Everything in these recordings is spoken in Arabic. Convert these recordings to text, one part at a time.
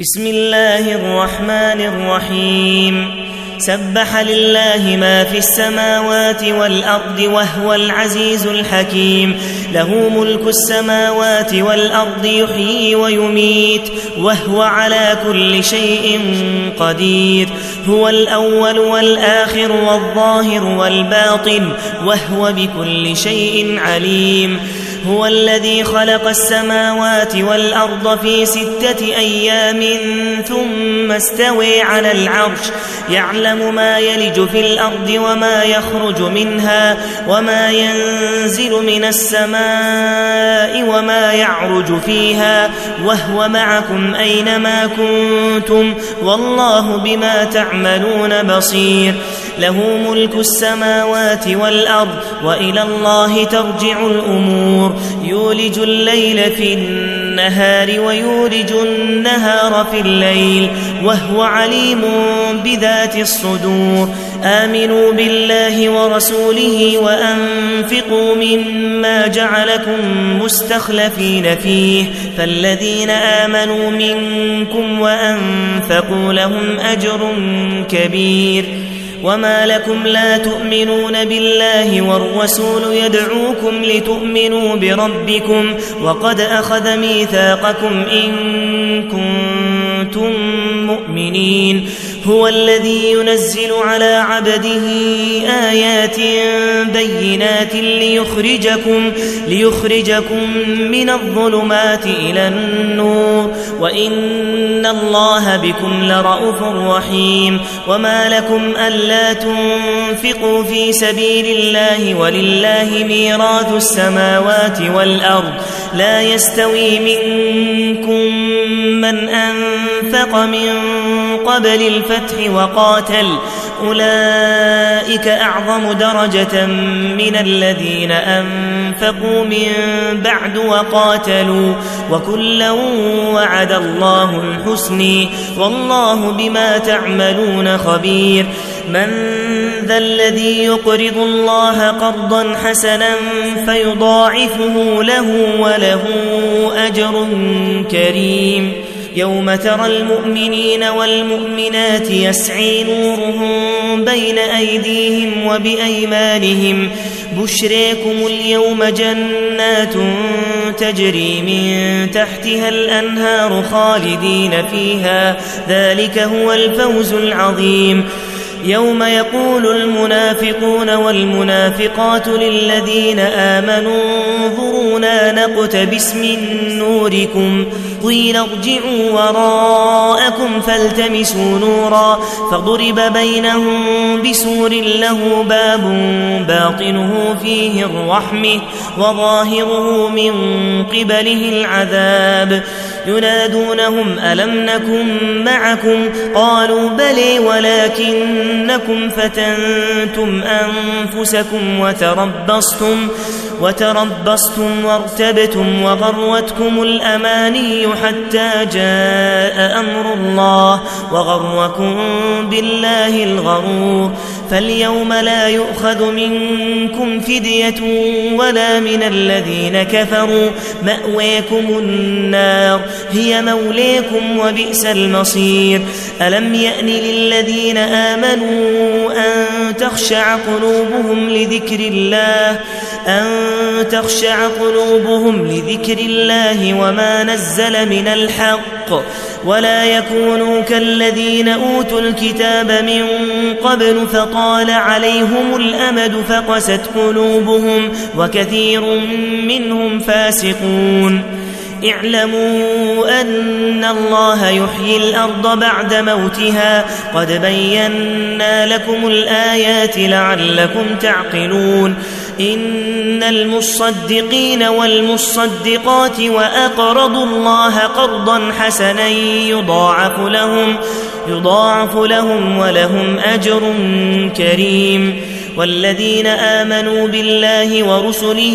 بسم الله الرحمن الرحيم سبح لله ما في السماوات والأرض وهو العزيز الحكيم له ملك السماوات والأرض يحيي ويميت وهو على كل شيء قدير هو الأول والآخر والظاهر والباطن وهو بكل شيء عليم هو الذي خلق السماوات والأرض في 6 أيام ثم استوى على العرش يعلم ما يلج في الأرض وما يخرج منها وما ينزل من السماء وما يعرج فيها وهو معكم أينما كنتم والله بما تعملون بصير له ملك السماوات والأرض وإلى الله ترجع الأمور يولج الليل في النهار ويولج النهار في الليل وهو عليم بذات الصدور آمنوا بالله ورسوله وأنفقوا مما جعلكم مستخلفين فيه فالذين آمنوا منكم وأنفقوا لهم أجر كبير وما لكم لا تؤمنون بالله والرسول يدعوكم لتؤمنوا بربكم وقد أخذ ميثاقكم إن كنتم مؤمنين هو الذي ينزل على عبده آيات بينات ليخرجكم من الظلمات إلى النور وإن الله بكم لرءوف رحيم وما لكم ألا تنفقوا في سبيل الله ولله ميراث السماوات والأرض لا يستوي منكم من أنفق من قبل الفتح وقاتل أولئك أعظم درجة من الذين أنفقوا من بعد وقاتلوا وكلا وعد الله الحسنى والله بما تعملون خبير من ذا الذي يقرض الله قرضا حسنا فيضاعفه له وله أجر كريم يوم ترى المؤمنين والمؤمنات يسعي نورهم بين أيديهم وبأيمانهم بشريكم اليوم جنات تجري من تحتها الأنهار خالدين فيها ذلك هو الفوز العظيم يوم يقول المنافقون والمنافقات للذين آمنوا انظرونا نقتبس من نوركم قيل ارجعوا وراءكم فالتمسوا نورا فضرب بينهم بسور له باب باطنه فيه الرحمة وظاهره من قبله العذاب ينادونهم ألم نكن معكم قالوا بلى ولكنكم فتنتم أنفسكم وتربصتم وارتبتم وغرتكم الأماني حتى جاء أمر الله وغركم بالله الغرور فاليوم لا يؤخذ منكم فدية ولا من الذين كفروا مأويكم النار هي مولاكم وبئس المصير ألم يأن للذين آمنوا أن تخشع قلوبهم لذكر الله وما نزل من الحق ولا يكونوا كالذين أوتوا الكتاب من قبل فطال عليهم الأمد فقست قلوبهم وكثير منهم فاسقون اعلموا أن الله يحيي الأرض بعد موتها قد بينا لكم الآيات لعلكم تعقلون إن المصدقين والمصدقات وأقرضوا الله قرضا حسنا يضاعف لهم ولهم أجر كريم والذين آمنوا بالله ورسله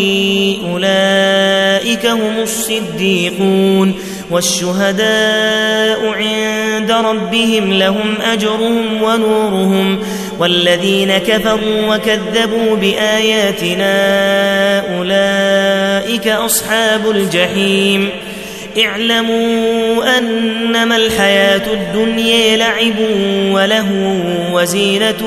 أولئك هم الصديقون والشهداء عند ربهم لهم أجرهم ونورهم والذين كفروا وكذبوا بآياتنا أولئك أصحاب الجحيم اعلموا أنما الحياة الدنيا لعب وله وزينة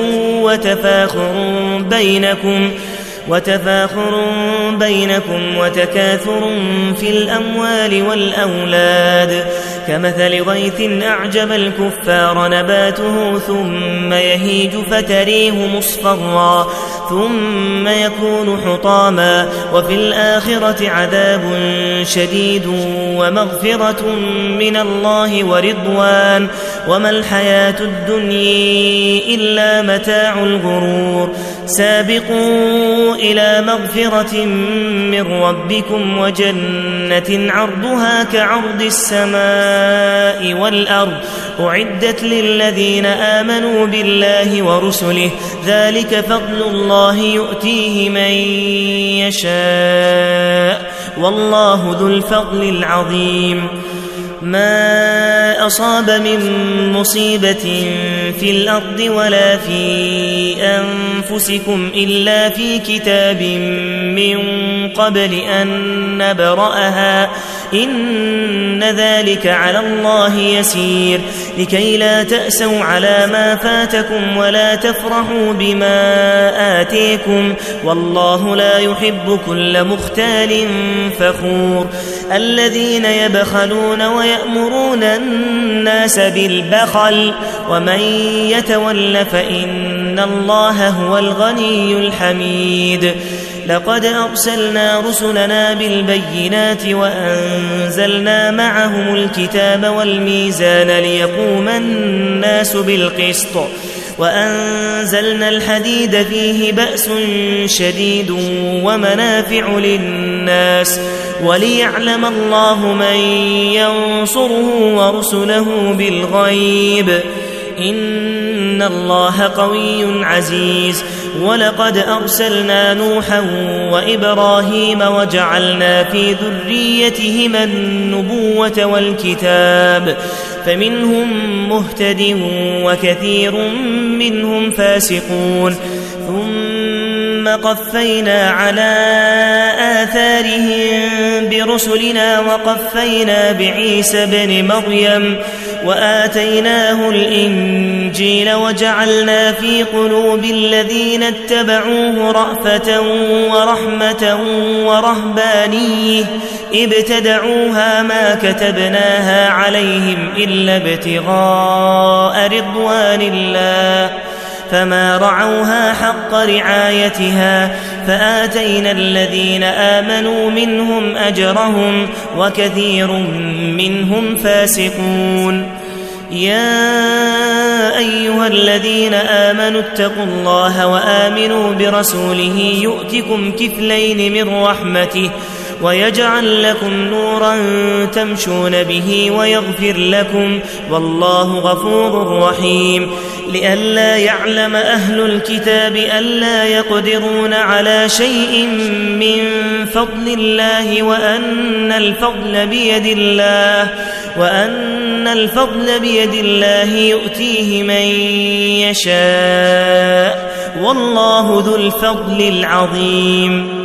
وتفاخر بينكم وتكاثر في الأموال والأولاد كمثل غيث أعجب الكفار نباته ثم يهيج فتريه مصفرا ثم يكون حطاما وفي الآخرة عذاب شديد ومغفرة من الله ورضوان وما الحياة الدنيا إلا متاع الغرور سابقوا إلى مغفرة من ربكم وجنة عرضها كعرض السماء والأرض أعدت للذين آمنوا بالله ورسله ذلك فضل الله يؤتيه من يشاء والله ذو الفضل العظيم ما أصاب من مصيبة في الأرض ولا في أنفسكم إلا في كتاب من قبل أن نبرأها إن ذلك على الله يسير لكي لا تأسوا على ما فاتكم ولا تفرحوا بما آتيكم والله لا يحب كل مختال فخور الذين يبخلون ويأمرون الناس بالبخل ومن يتول فإن الله هو الغني الحميد لقد أرسلنا رسلنا بالبينات وأنزلنا معهم الكتاب والميزان ليقوم الناس بالقسط وأنزلنا الحديد فيه بأس شديد ومنافع للناس وليعلم الله من ينصره ورسله بالغيب إن الله قوي عزيز ولقد أرسلنا نوحا وإبراهيم وجعلنا في ذريتهما النبوة والكتاب فمنهم مهتد وكثير منهم فاسقون ثم قفينا على آثارهم برسلنا وقفينا بعيسى بن مريم وآتيناه الإنجيل وجعلنا في قلوب الذين اتبعوه رأفة ورحمة ورهبانية ابتدعوها ما كتبناها عليهم إلا ابتغاء رضوان الله فما رعوها حق رعايتها فآتينا الذين آمنوا منهم أجرهم وكثير منهم فاسقون يا أيها الذين آمنوا اتقوا الله وآمنوا برسوله يؤتكم كفلين من رحمته ويجعل لكم نورا تمشون به ويغفر لكم والله غفور رحيم لئلا يعلم أهل الكتاب ألا يقدرون على شيء من فضل الله وأن الفضل بيد الله يؤتيه من يشاء والله ذو الفضل العظيم